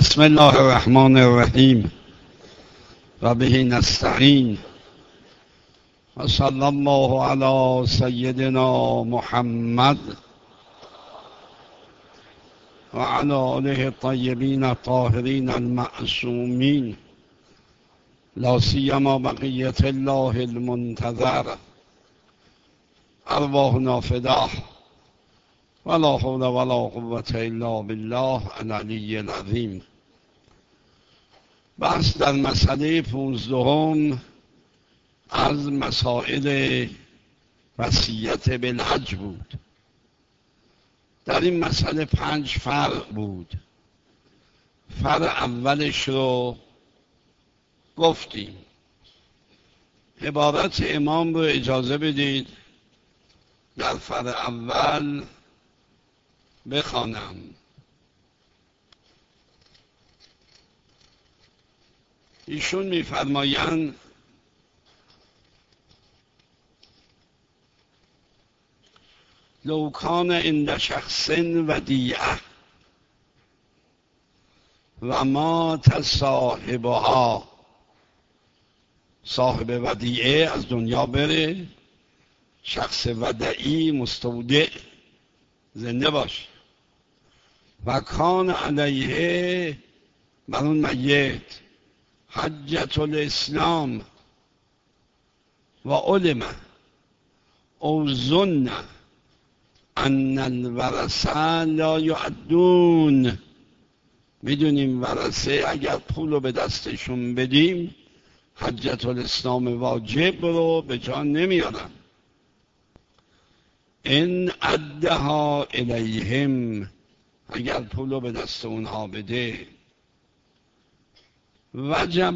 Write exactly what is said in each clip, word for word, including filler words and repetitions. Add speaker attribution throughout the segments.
Speaker 1: بسم الله الرحمن الرحیم و به نستعین و صلی الله علی سیدنا محمد و علی آله الطیبین الطاهرین المعصومین لا سیما بقیة الله المنتظر ارواحنا فداه ولا حول ولا قوة الا بالله العلی العظیم. بحث در مسئله پونزدهم از مسائل وصیت بالحج بود. در این مسئله پنج فرع بود. فرع اولش رو گفتیم. عبارت امام رو اجازه بدید در فرع اول بخوانم. ایشون می‌فرمایند لو کان عند شخص ودیعه و مات صاحبها، صاحب ودیعه از دنیا بره، شخص ودیعی مستودع زنده باشه و کان علیه بر اون میت حجت الاسلام و علم او ظن ان الورثه لا یعدون. میدونیم ورثه اگر پول رو به دستشون بدیم حجت الاسلام واجب رو به جا نمیارن. ان ادها الیهم، اگر پول رو به دست اونها بده، وجب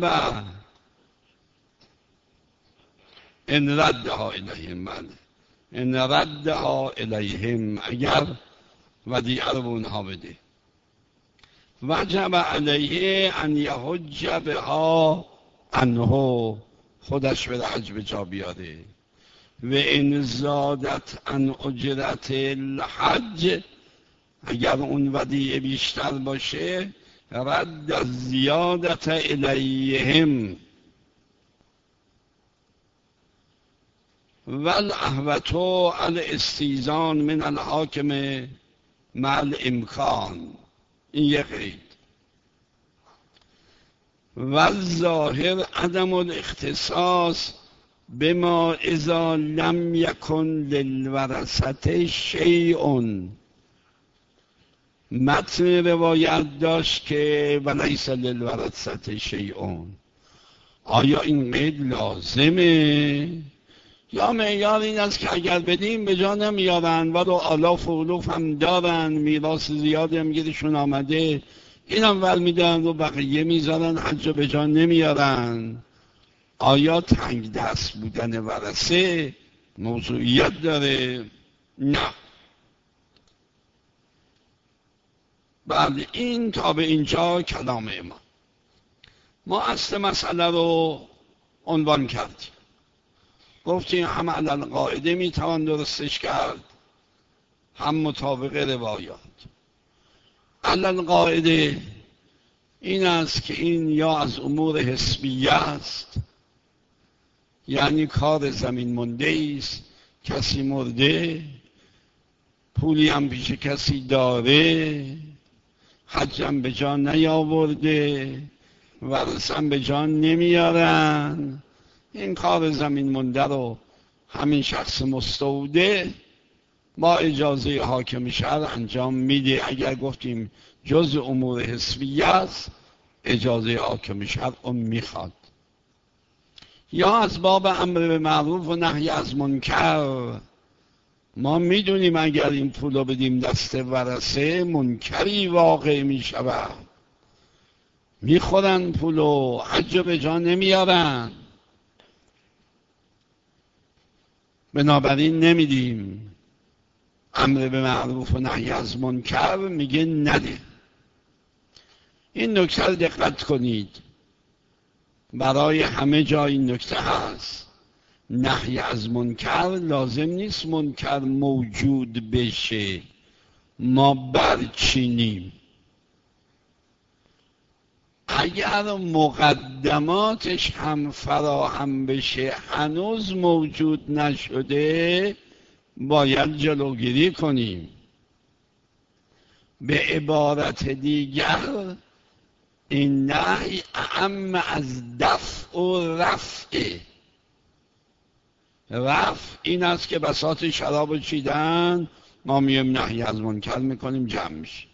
Speaker 1: ان ردها الیهم، بله ان ردها الیهم، اگر ودیعه رو به اونها بده، وجب علیه ان یحج بها عنه، خودش بره حج به جا بیاره. و ان زادت عن اجرت الحج، اگر اون ودیعه بیشتر باشه رد از زیادت الیهم. والاحوط الاستیزان من الحاکم مع الامکان، این یک قید. والظاهر عدم الاختصاص بما اذا لم یکن للورثه شیء. متن روایت داشت که ولیس للورثه شیء. آیا این قید لازمه؟ یا معیار این است که اگر بدیم به جا نمیارن و رو آلاف و علوف هم دارن، میراث زیادی هم گیرشون آمده، این هم ور میدن رو بقیه میذارن، حج به جا نمیارن. آیا تنگ دست بودن ورثه موضوعیت داره؟ نه. بله، این تا به اینجا کلام امام. ما اصل مسئله رو عنوان کردیم، گفتیم هم علل قاعده میتوان درستش کرد، هم مطابق روایات. علل قاعده این است که این یا از امور حسبیه است، یعنی کار زمین مونده است، کسی مرده، پولی هم پیش کسی داره، حج هم به جا نیاورده، ورثه هم به جا نمیارن، این کار زمین مونده رو همین شخص مستودع با اجازه حاکم شهر انجام میده. اگر گفتیم جز امور حسبیه است، اجازه حاکم شهر رو میخواد. یا از باب امر به معروف و نهی از منکر، ما میدونیم اگر این پول رو بدیم دست ورثه منکری واقع میشود، میخورن پولو، حج به جا نمیارن، بنابراین نمیدیم. امر به معروف و نهی از منکر میگه نده. این نکته رو دقت کنید، برای همه جا این نکته هست. نهی از منکر لازم نیست منکر موجود بشه، ما برچینیم. اگر مقدماتش هم فراهم بشه هنوز موجود نشده باید جلوگیری کنیم. به عبارت دیگر این نهی اعم از دفع و رفع. رفع این است که بساط شراب چیدن ما میم نهی از منکر میکنیم جمع میشه.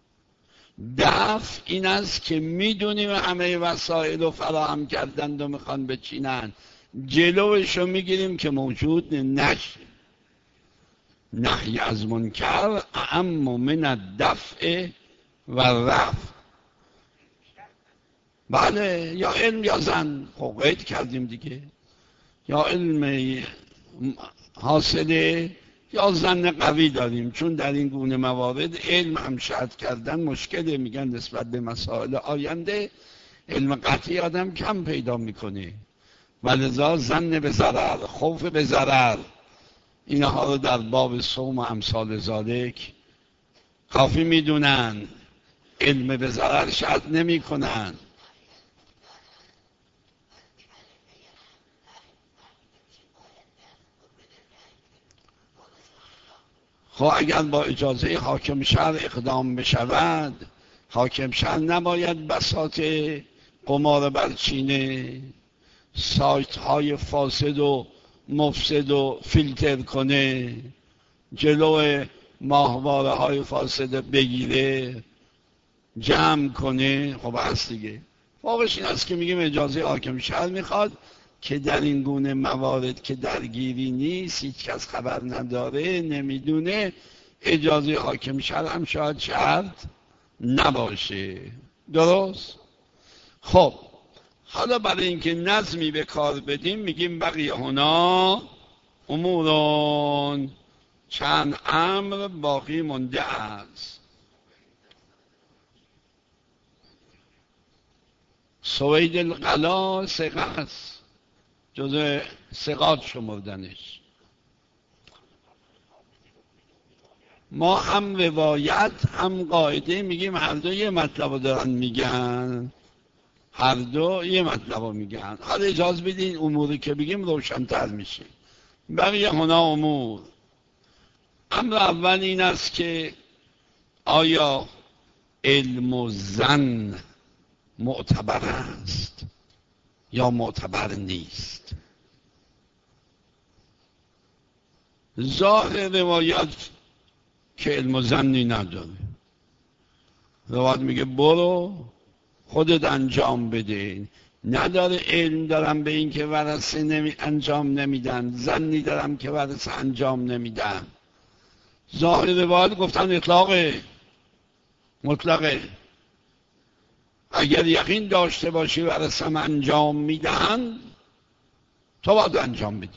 Speaker 1: دفع این است که میدونیم همه وسایل رو فراهم کردند و میخوان بچینن، جلوش رو میگیریم که موجود نشه. نهی از منکر اعم من الدفع و رفع. بله، یا علم یا زن، خب قید کردیم دیگه، یا علم حاصله یا زن قوی داریم، چون در این گونه موارد علم هم شرط کردن مشکله. میگن نسبت به مسائل آینده علم قطعی آدم کم پیدا میکنه، ولذا زن به ضرر، خوف به ضرر، اینها رو در باب صوم و امثال ذالک کافی میدونن، علم به ضرر شرط نمی کنن. خب اگر با اجازه حاکم شهر اقدام بشود، حاکم شهر نباید بساط قمار برچینه، سایت های فاسد و مفسد و فیلتر کنه، جلو ماهواره های فاسد بگیره، جمع کنه. خب هست دیگه. واقعش این است که میگیم اجازه حاکم شهر میخواد که در این گونه موارد که درگیری نیست، هیچ کس خبر نداره، نمیدونه، اجازه حاکم شهر هم شاید شرط نباشه. درست؟ خب حالا برای اینکه نظمی به کار بدیم میگیم بقیه هنا امورون، چند امر باقی مونده است. سوید القلا ثقه است، جزء ثقات شمردنش. ما هم روایت هم قاعده میگیم هر دو یه مطلب دارن میگن، هر دو یه مطلب میگن. حالا اجازه بدین اموری که بگیم روشن‌تر میشه. بقیه هنا امور. امر اول این است که آیا علم و ظن معتبر است یا معتبر نیست. ظاهر روایت که علم و ظنی نداره، روایت میگه برو خودت انجام بده، نداره علم دارم به این که ورثه نمی انجام نمیدن، ظنی دارم که ورثه انجام نمیدن. ظاهر روایت گفتن اطلاقه، مطلقه. اگر یقین داشته باشی ورثه انجام میدن تو باید انجام بدی،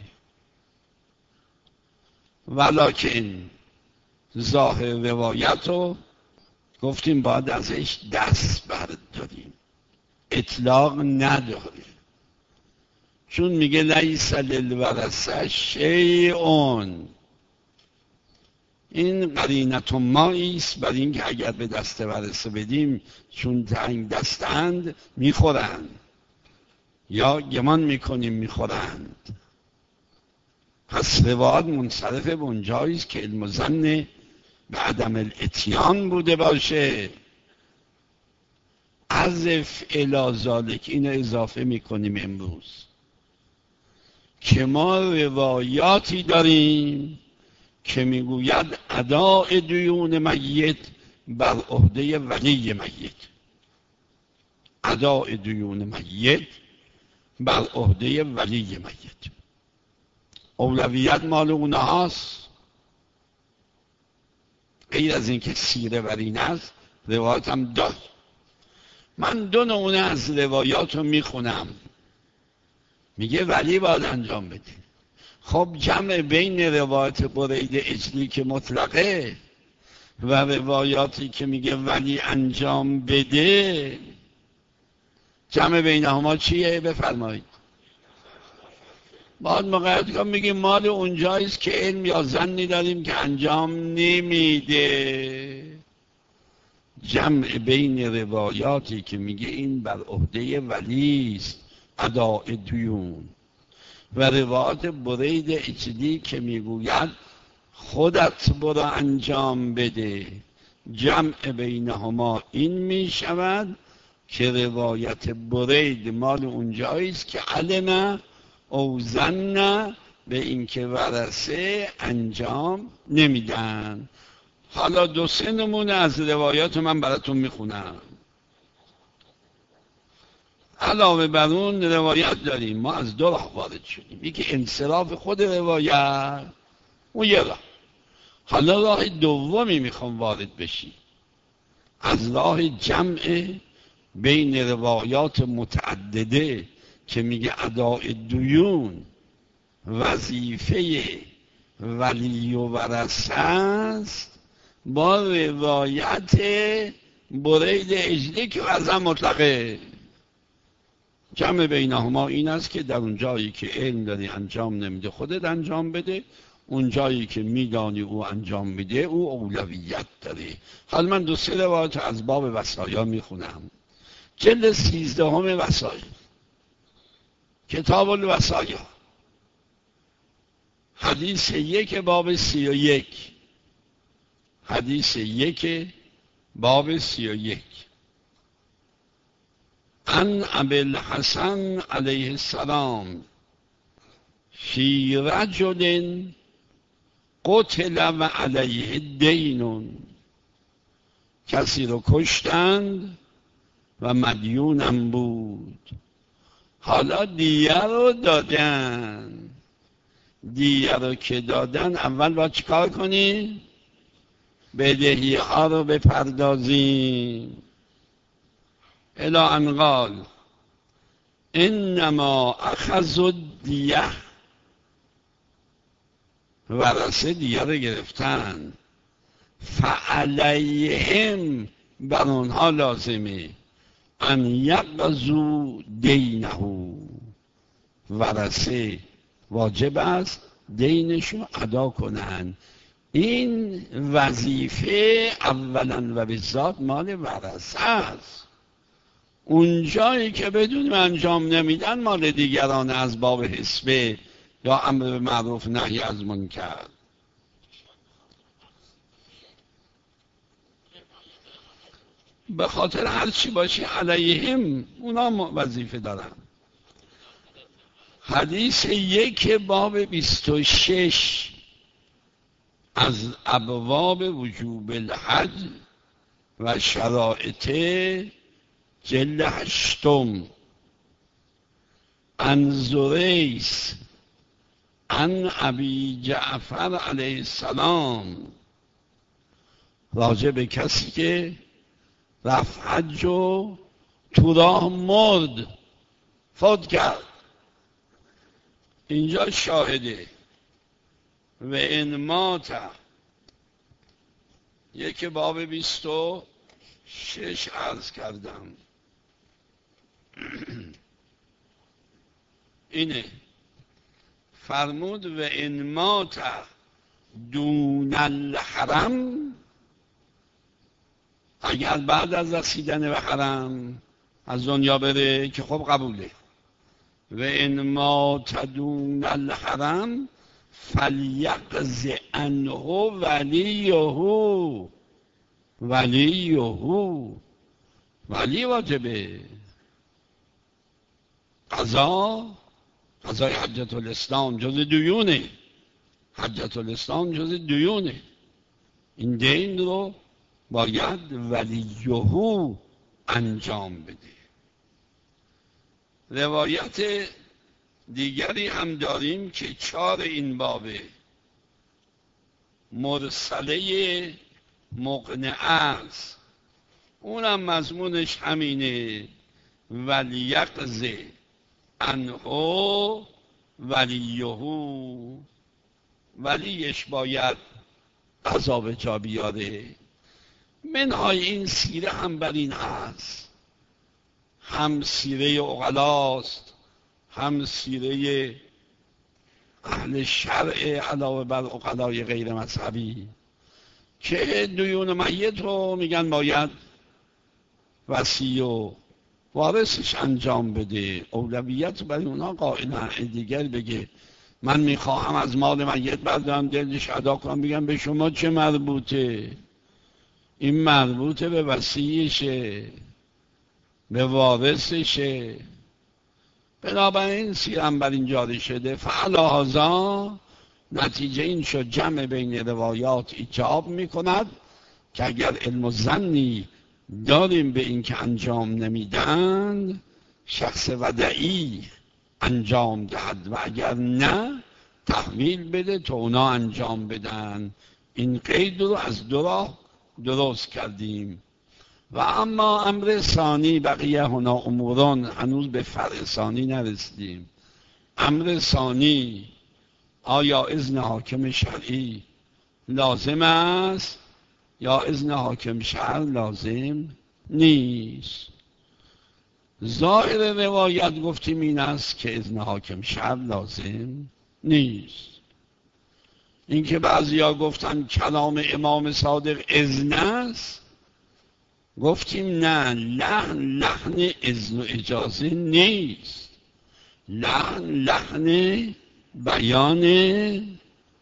Speaker 1: ولکن ظاهر روایت رو گفتیم باید ازش دست برداریم، اطلاق نداره، چون میگه لیس للورثه شیئون. این قرینت مایی است بر این که اگر به دست ورثه بدیم چون تنگ دستند میخورند، یا گمان میکنیم میخورند. پس روایت منصرف به اونجایی است که علم و ظن به عدم الاتیان بوده باشه. عزف الی ذالک اینو اضافه میکنیم امروز که ما روایاتی داریم که میگوید اداء دیون میت بر عهده ولی میت. اداء دیون میت بر عهده ولی میت، اولویت مال اونهاست. غیر از این که سیره بر این است، روایت هم داد. من دو نمونه از روایات رو میخونم. میگه ولی باید انجام بده. خب جمع بین روایت برید اجلی که مطلقه و روایاتی که میگه ولی انجام بده، جمع بینهما چیه؟ بفرمایید. باید مقایسه کنیم. میگیم مال اونجاییست که علم یا ظنی داریم که انجام نمیده. جمع بین روایاتی که میگه این بر عهده ولی است اداء دیون، و روایات برید اجلی که میگوید خودت برو انجام بده، جمع بینهما این میشود که روایت برید مال اونجایی است که علم او ظن به اینکه ورثه انجام نمیدن. حالا دو سه نمونه از روایات من براتون میخونم. علاوه بر اون روایت داریم ما از دو راه وارد شدیم، یکی انصراف خود روایت، اون یه راه. حالا راه دومی میخوام وارد بشی، از راه جمع بین روایات متعدده که میگه اداء دیون وظیفه ولی و ورثه است، با روایت برید اجلی که وضع مطلقه. جمع بینهما این است که در اون جایی که علم داری انجام نمیده خودت انجام بده، اون جایی که میدانی او انجام میده او اولویت داره. حالا من دو سه روایت از باب وصایا میخونم. جلد سیزدهم وصایا، کتاب الوصایا، حدیث یک باب سی و یک، حدیث یک باب سی و یک. عن ابی الحسن علیه السلام فی رجل قتل و علیه دین، کسی رو کشتند و مدیونم بود، حالا دیه رو دادن. دیه رو که دادن اول باید چیکار کنی؟ بدهی ها رو بپردازیم. الی ان قال انما اخذوا الدیه، ورثه دیه رو گرفتن، فعلیهم بر اونها لازمه ان یقضوا دینه، ورثه واجب است دینشو ادا کنن. این وظیفه اولا و بالذات مال ورثه است. اون جایی که بدون انجام نمیدن مال دیگران از باب حسبه یا امر به معروف نهی از منکر. به خاطر هر چی باشه علیهم اونا وظیفه دارن. حدیث یک باب بیست و شش از ابواب وجوب الحج و شرائط، جلد هشتم. عن زریس عن ابی جعفر علیه السلام، راجع به کسی که رفت حج و تو راه مرد، فوت کرد. اینجا شاهده و ان مات، یک باب بیست و شش عرض کردم. اینه فرمود و ان مات دون الحرم، اگر بعد از رسیدن به حرم از دنیا بره که خب قبوله. و ان مات دون الحرم فلیقض عنه ولیه، ولیه ولی واجبه. قضا، قضای حجت الاسلام جز دیونه، حجت الاسلام جز دیونه. این دین رو باید ولیه انجام بده. روایت دیگری هم داریم که چار این بابه، مرسله مقنعه است، اونم مضمونش همینه، ولیقض عنه ولیه، ولیش باید قضا به جا بیاره. منهای این سیره هم بر این هست، هم سیره عقلاست هم سیره اهل شرع علاوه بر عقلای غیر مذهبی، که دیون میت رو میگن باید وصی و وارثش انجام بده، اولویت برای اونها قائلن. دیگر بگه من میخواهم از مال میت بردارم دلش ادا کنم، بگم به شما چه مربوطه؟ این مربوطه به وصیشه، به وارثشه. بنابراین سیرم بر این جاری شده. فعلا نتیجه این شد جمع بین روایات ایجاب میکند که اگر علم و ظنی داریم به این که انجام نمیدن، شخص ودعی انجام دهد و اگر نه تحویل بده تا اونا انجام بدن. این قید رو از دو راه درست کردیم. و اما امر ثانی بقیه هنا اموران، هنوز به فرع ثانی نرسیدیم. امر ثانی، آیا اذن حاکم شرعی لازم است یا اذن حاکم شرع لازم نیست؟ ظاهر روایت گفتیم این است که اذن حاکم شرع لازم نیست. اینکه بعضیا گفتن کلام امام صادق اذن است، گفتیم نه، لحن لحن اذن و اجازه نیست، لحن لحن بیان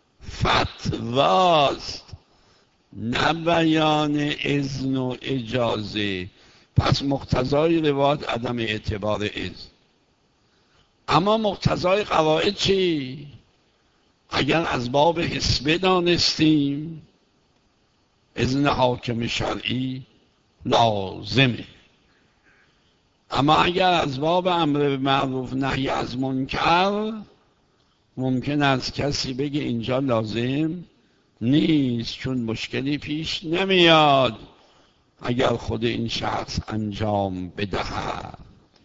Speaker 1: فتواست، نه بیان اذن و اجازه. پس مقتضای روایت عدم اعتبار اذن. اما مقتضای قواعد چی؟ اگر از باب حسبه دانستیم اذن حاکم شرعی لازمه، اما اگر از باب امر معروف نهی از منکر، ممکن است کسی بگه اینجا لازم نیست، چون مشکلی پیش نمیاد اگر خود این شخص انجام بدهد.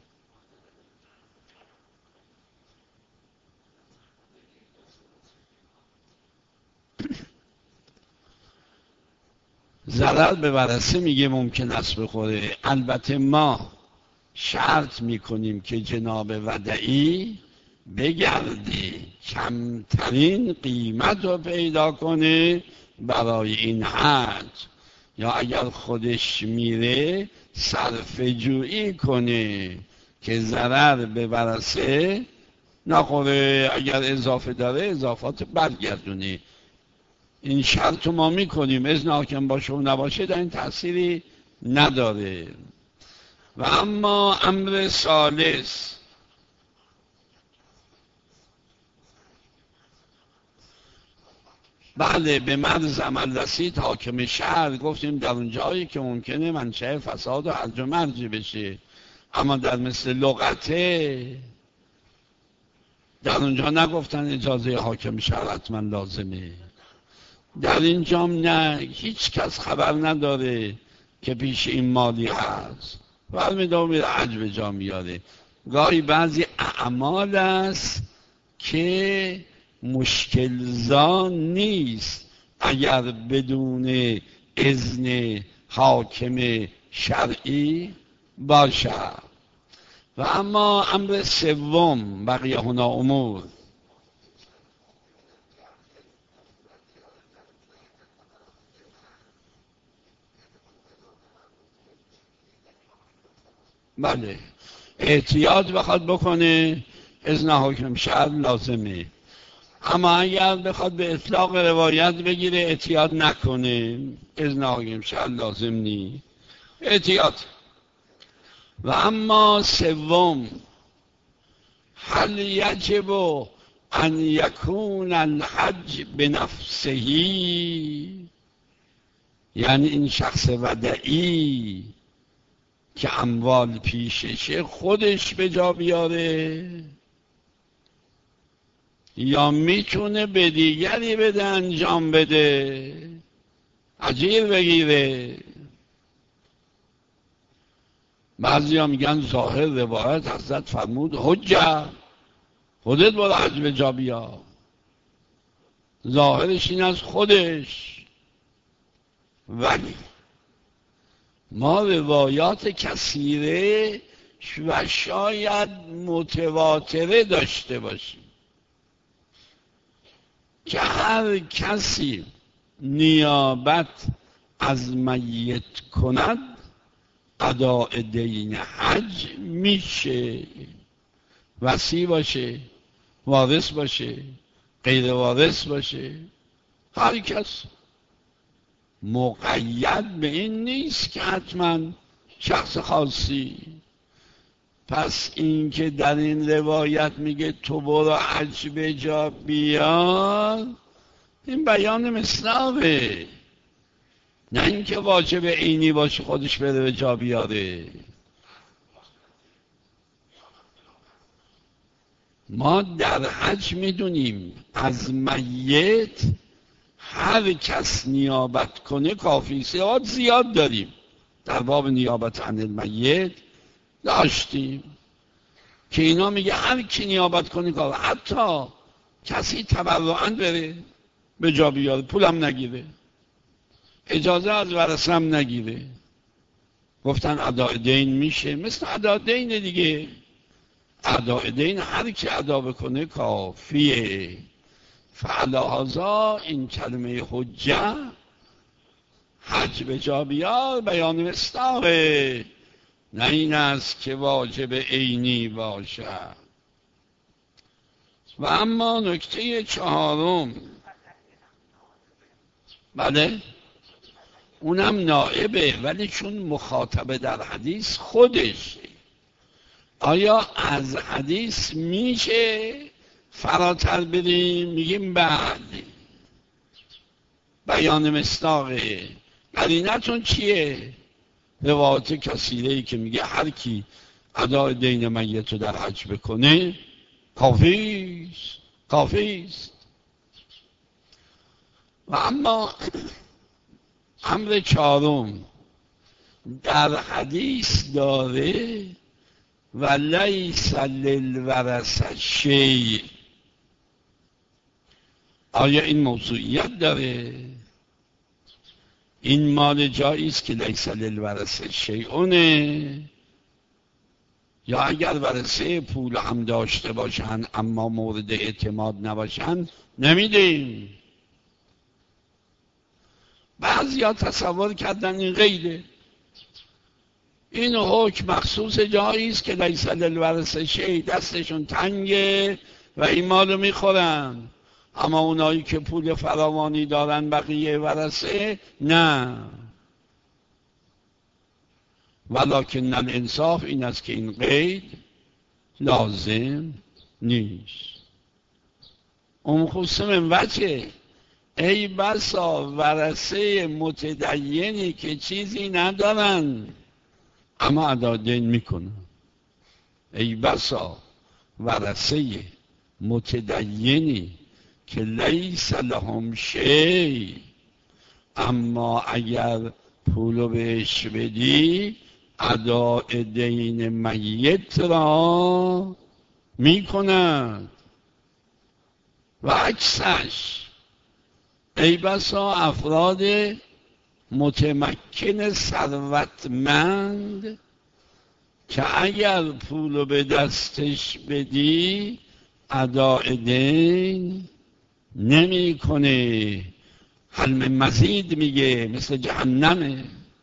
Speaker 1: ضرر به ورثه میگه ممکن است بخوره. البته ما شرط میکنیم که جناب ودعی بگرده کمترین قیمت رو پیدا کنه برای این حج، یا اگر خودش میره صرف جویی کنه که ضرر به ورثه نخوره. اگر اضافه داره اضافات برگردونه. این شرط ما میکنیم، اذن حاکم باشه و نباشه در این تأثیری نداره. و اما امر ثالث، بله به مرز عمل رسید حاکم شهر، گفتیم در اون جایی که ممکنه منشأ فساد و هرج و مرج بشه. اما در مثل لغته در اونجا نگفتن اجازه حاکم شهر حتما لازمه. در اینجا نه، هیچ کس خبر نداره که پیش این مالی هست، برمیدار میره حج به جا میاره. گاهی بعضی اعمال است که مشکل زا نیست اگر بدون اذن حاکم شرعی باشد. و اما امر سوم بقیه هنا امور، بله احتیاط بخواد بکنه اذن حاکم شرع لازمه. اما اگر بخواد به اطلاق روایت بگیره احتیاط نکنه اذن حاکم شرع لازم نی، احتیاط. و اما سوم، هل یجب ان یکون الحج بنفسه، یعنی این شخص ودعی که اموال پیششه خودش به جا بیاره یا میتونه به دیگری بده انجام بده، اجیر بگیره؟ بعضی ها میگن ظاهر روایت حضرت فرمود حجه، خودت برو حج به جا بیا. ظاهرش این از خودش، ولی ما روایات کثیره و شاید متواتره داشته باشیم که هر کسی نیابت از میت کند اداء دین حج میشه، وصی باشه، وارث باشه، غیر وارث باشه، هر کس، مقید به این نیست که حتما شخص خاصی. پس این که در این روایت میگه تو برو حج به جا بیار، این بیان مصداقه، نه اینکه واجب عینی باشه خودش بره به جا بیاره. ما در حج میدونیم از میت هر کس نیابت کنه کافی. سیاد زیاد داریم در باب نیابت عن المیت داشتیم که اینا میگه هر کی نیابت کنه کافی، حتی کسی تبرعاً بره به جا بیاره، پولم نگیره، اجازه از ورثه هم نگیره، گفتن اداء دین میشه، مثل اداء دین دیگه. اداء دین هر کی ادا بکنه کافیه. فعلا این کلمه حجه، حج به جا بیار، بیان مصداقه، نه این است که واجب عینی باشه. و اما نکته چهارم، بله اونم نائبه، ولی چون مخاطبه در حدیث خودشه، آیا از حدیث میشه فراتر بریم؟ میگیم بعد، بیان مصداقه. قرینتون چیه؟ روایت کثیره‌ای که میگه هر کی اداء دین میت رو در حج بکنه کافیست، کافیست. و اما امر چهارم در حدیث داره و لیس للورثه شیء. آیا این موضوعیت داره؟ این مال جایی است که لیس للورثه شیئونه، یا اگر ورثه پول هم داشته باشن اما مورد اعتماد نباشن نمیدیم. بعضیا تصور کردن این غیره، این حکم مخصوص جایی است که لیس للورثه شیء، دستشون تنگه و این مالو میخورن، اما اونایی که پول فراوانی دارن بقیه ورثه نه. ولکن الانصاف این است که این قید لازم نیست. اون خصوص من وجه، ای بسا ورثه متدینی که چیزی ندارن اما ادا دین میکنن، ای بسا ورثه متدینی که لیس لهم شیء، اما اگر پولو بهش بدی اداء دین میت را میکند. و عکسش، ای بسا افراد متمکن ثروتمند که اگر پولو به دستش بدی اداء دین نمی کنه، حلم مزید میگه، مثل جهنمه،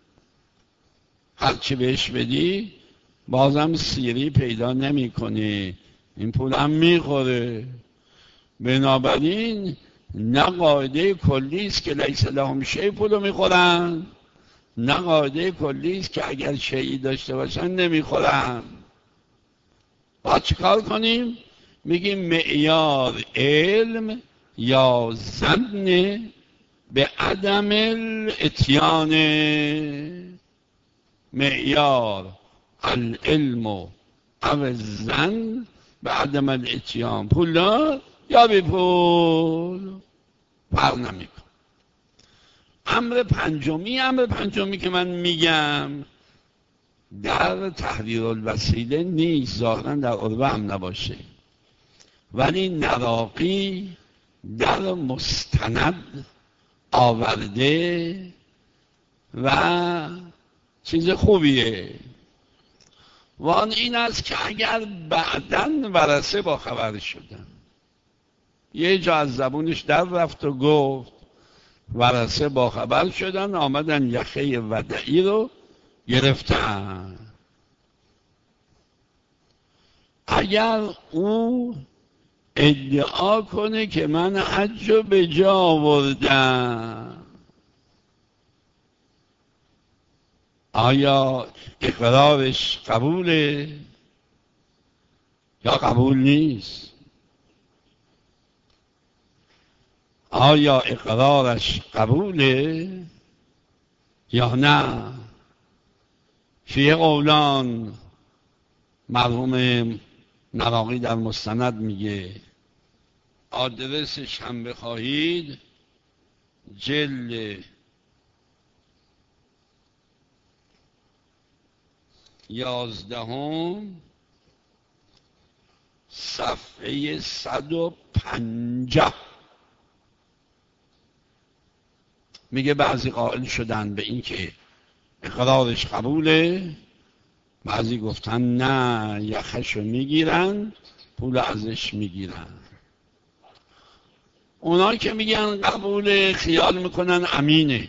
Speaker 1: هرچی بهش بدی بازم سیری پیدا نمی کنه، این پول هم میخوره. بنابراین نه قاعده کلی است که لیس لهم شیء پولو میخورن، نه قاعده کلی است که اگر شیئی داشته باشن نمیخورن. باید چیکار کنیم؟ میگیم معیار علم یا ظن به عدم الاتیان، معیار العلم او الظن به عدم الاتیان، پول دار یا بی پول فرق نمیکن. امر پنجمی، امر پنجمی که من میگم در تحریر الوسیله نیست، ظاهرا در عربه هم نباشه، ولی نراقی در مستند آورده و چیز خوبیه. و آن این است که اگر بعداً ورثه با خبر شدن، یه جا از زبونش در رفت و گفت ورثه با خبر شدن، آمدن یخه ودعی رو گرفتن. اگر او ادعا کنه که من حج رو به جا آوردم، آیا اقرارش قبوله یا قبول نیست؟ آیا اقرارش قبوله یا نه؟ فی قولان مرحوم نراقی در مستند میگه، آدرسش هم بخواهید جلد یازدهم صفحه صد و پنجاه میگه بعضی قائل شدن به این که اقرارش قبوله، بعضی گفتن نه، یخشو میگیرن، پول ازش میگیرن. اونا که میگن قبوله خیال میکنن امینه.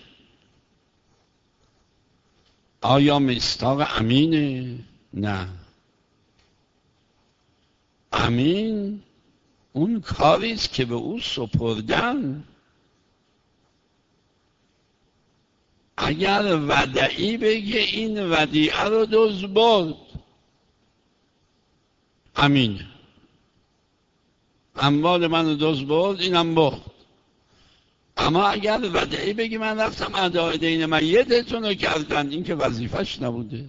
Speaker 1: آیا مستاق امینه؟ نه. امین اون کاریست که به او سپردن. اگر ودعی بگه این ودیعه رو دزد برد، امین، اموال من رو دزد برد، اینم برد. اما اگر ودعی بگه من رفتم ادای دین میتتون رو کردن، این که وظیفش نبوده،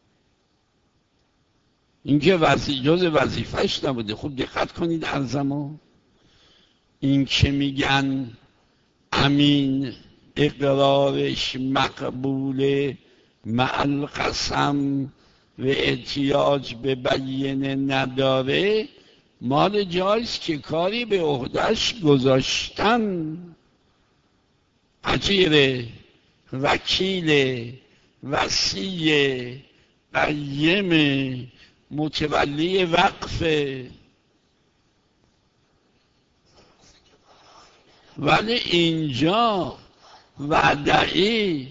Speaker 1: این که وظیفه جز وظیفش نبوده. خوب دقت کنید ارزمو، این که میگن امین اقرارش مقبوله مع القسم و احتیاج به بیینه نداره، مال جایست که کاری به عهده‌اش گذاشتن. اجیر، وکیل، وصی، قیم، متولی وقف. ولی اینجا ودعی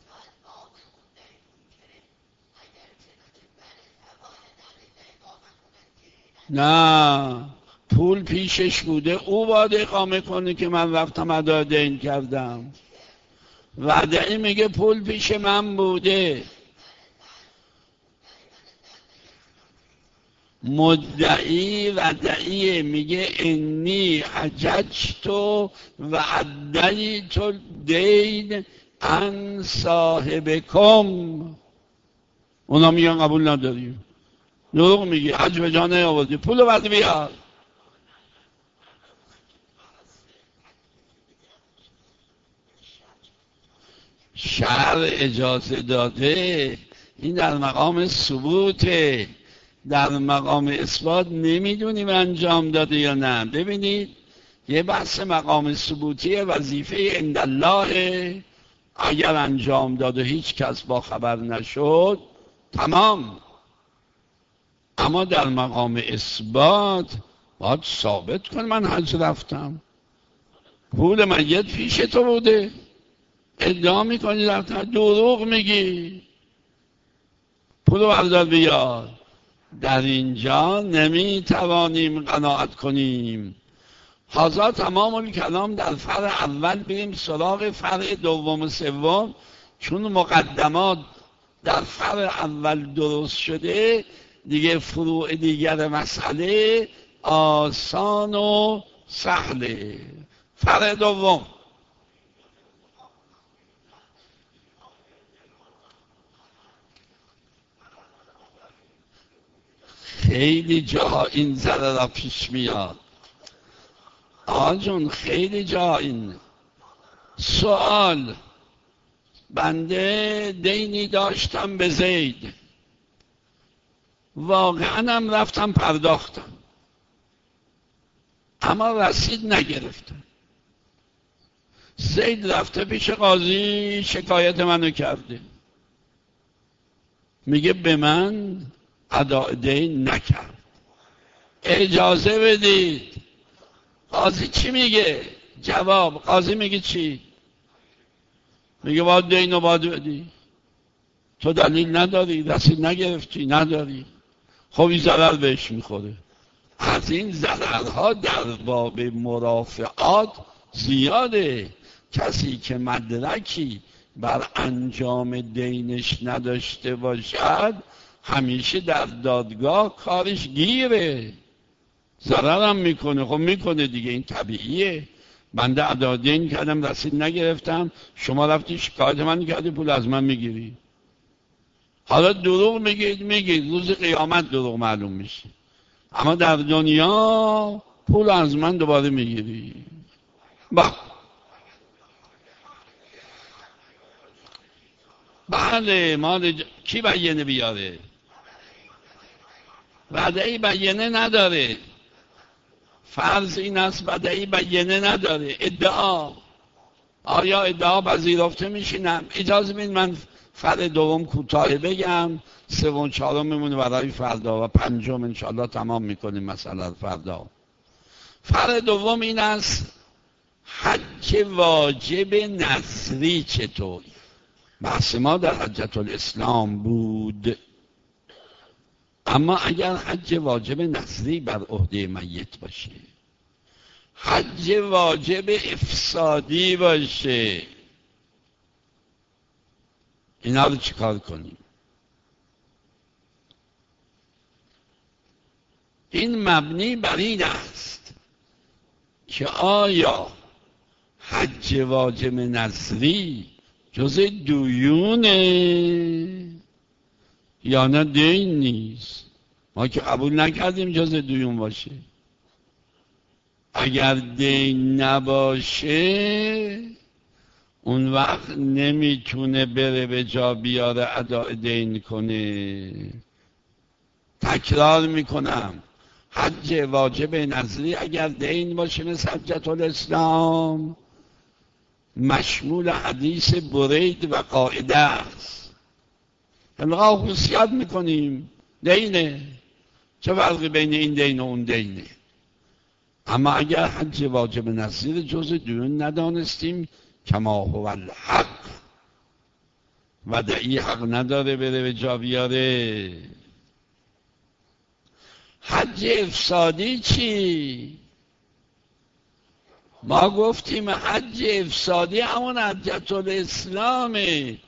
Speaker 1: نه، پول پیشش بوده، او باید اقامه کنه که من رفتم ادای دین کردم. ودعی میگه پول پیش من بوده. مدعی ودعی میگه انی حججت و ادیت الدین عن صاحبکم. اونا میگن قبول نداریم. دروغ میگی، حج به جا نیاوردی، پول رو بعد بیار. شرع اجازه داده، این در مقام ثبوته، در مقام اثبات نمیدونیم انجام داده یا نه. ببینید یه بحث مقام ثبوتی وظیفه عند الله، اگر انجام داده هیچ کس با خبر نشد تمام. اما در مقام اثبات باید ثابت کن من حج رفتم، پول میت پیش تو بوده، ادعا میکنی رفتم، دروغ میگی، پول رو بردار بیار. در اینجا نمیتوانیم قناعت کنیم. حاضر تمام الکلام در فرع اول، بریم سراغ فرع دوم و سوم. چون مقدمات در فرع اول درست شده دیگه، فروع دیگر مسئله آسان و سهله. فرع دوم، خیلی جاها این ذره را پیش میاد آقا جون، خیلی جا این سوال. بنده دینی داشتم به زید، واقعا هم رفتم پرداختم، اما رسید نگرفتم. زید رفته پیش قاضی شکایت منو کرده، میگه به من اداء دین نکرد، اجازه بدید. قاضی چی میگه؟ جواب قاضی میگه چی؟ میگه باید دین رو باید بدی. تو دلیل نداری، رسید نگرفتی، نداری، خب این ضرر بهش میخوره. از این ضررها در باب مرافعات زیاده. کسی که مدرکی بر انجام دینش نداشته باشد همیشه در دادگاه کارش گیره، ضررم میکنه. خب میکنه دیگه، این طبیعیه. بنده ادا دین کردم رسید نگرفتم، شما رفتی شکایت من کردی پول از من میگیری. حالا دروغ میگید میگید روز قیامت دروغ معلوم میشه، اما در دنیا پول از من دوباره میگیری. با بله مال ج... کی بیانه بیاره؟ بدعی بیانه نداره. فرض این است بدعی بیانه نداره. ادعا، آیا ادعا پذیرفته میشینم؟ اجازه بدید من فرد دوم کوتاه بگم، سوم چهارم میمونه برای فردا و پنجم انشاءالله تمام میکنیم مثلا فردا. فرد دوم این است حج واجب نصری چطور؟ بحث ما در حجة الاسلام بود، اما اگر حج واجب نصری بر عهده میت باشه، حج واجب افسادی باشه، اینا رو چیکار کنیم؟ این مبنی بر این است که آیا حج واجب نصری جز دیونه یا نه دین نیست؟ ما که قبول نکردیم جز دیون باشه. اگر دین نباشه اون وقت نمیتونه بره به جا بیاره اداء دین کنه. تکرار میکنم، حج واجب نظری اگر دین باشه مثل حجة الاسلام مشمول حدیث برید و قاعده است. انقدر خصوصیت میکنیم دینه، چه فرقی بین این دین و اون دینه. اما اگر حج واجب نظیر جز دیون ندانستیم کما هو الحق، و دعی حق نداره بره به جا بیاره. حج افسادی چی؟ ما گفتیم حج افسادی همون حجة الاسلامه،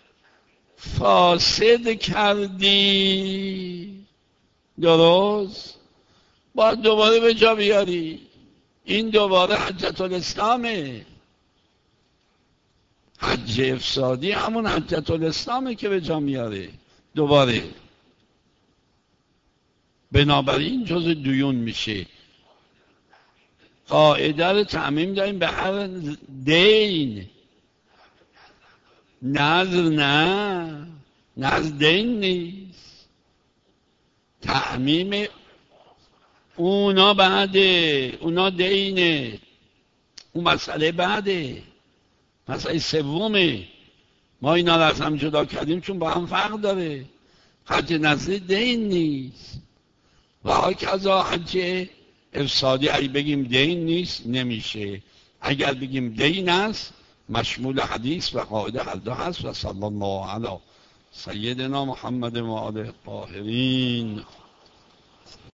Speaker 1: فاسد کردی درست باید دوباره به جا بیاری. این دوباره حجة الاسلامه. حج افسادی همون حجة الاسلامه که به جا میاره دوباره. بنابراین جز دیون میشه. قاعده رو تعمیم داریم به هر دین. نظر نه، نظر دین نیست. تعمیم اونا بعده، اونا دینه، اون مسئله بعده، مسئله سومه. ما اینا رو از هم جدا کردیم چون با هم فرق داره. حج نظری دین نیست و هاکذا حج افسادی اگه بگیم دین نیست نمیشه، اگر بگیم دین است مشمول حدیث و قاعده هر دو هست. و صلی الله علی سیدنا محمد و آله الطاهرین.